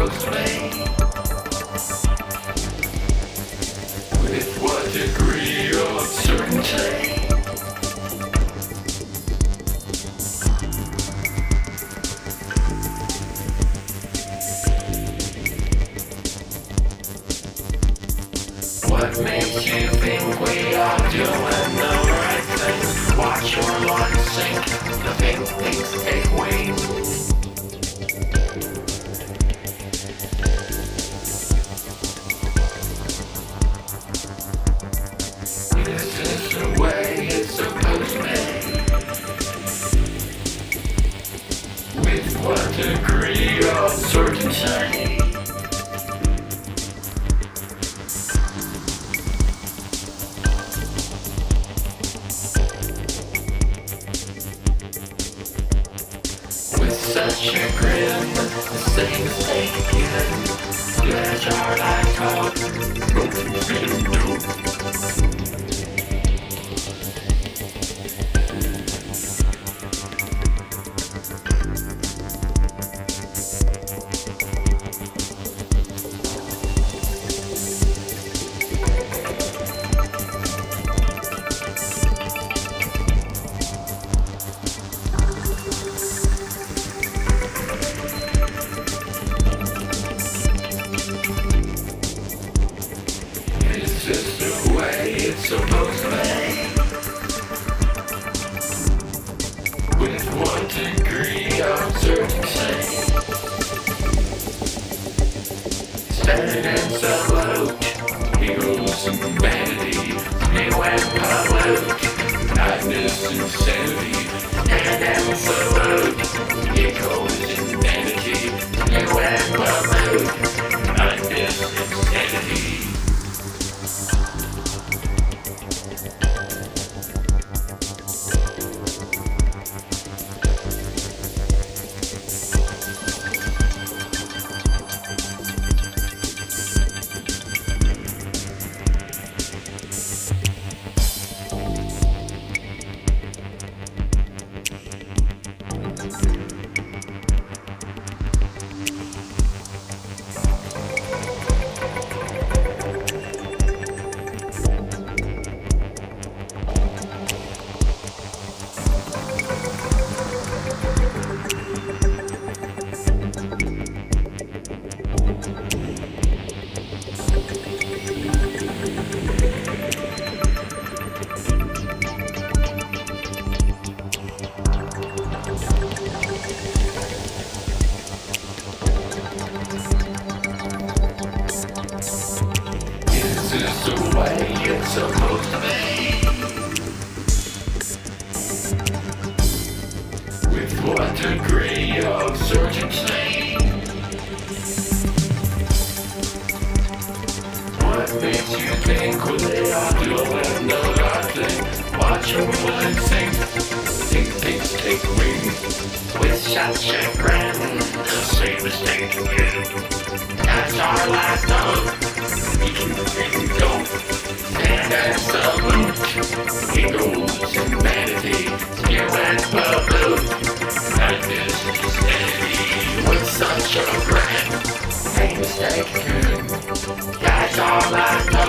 supposed to be? With what degree of certainty? What makes you think we are doing the right thing? Watch your line sink, the big things take wing. This is the way it's supposed to be. With what degree of certainty? With such a grin, the same mistake again. Let your life talk, broken film dope. This is the way it's supposed to be. With what degree of certainty? Stand and salute, heroes and vanity. They went pollute, madness, insanity. Stand and salute, heroes and vanity. They went pollute, madness, insanity. This is the way it's supposed to be. With what degree of certainty? What makes you think they are doing the right thing? Watch your mind sink, think things take wing. With such a grin, the same mistake again. That's our last hope. And salute, heroes and vanity. You went pollute, madness and insanity. With such a grand, same mistake again. That's all I know.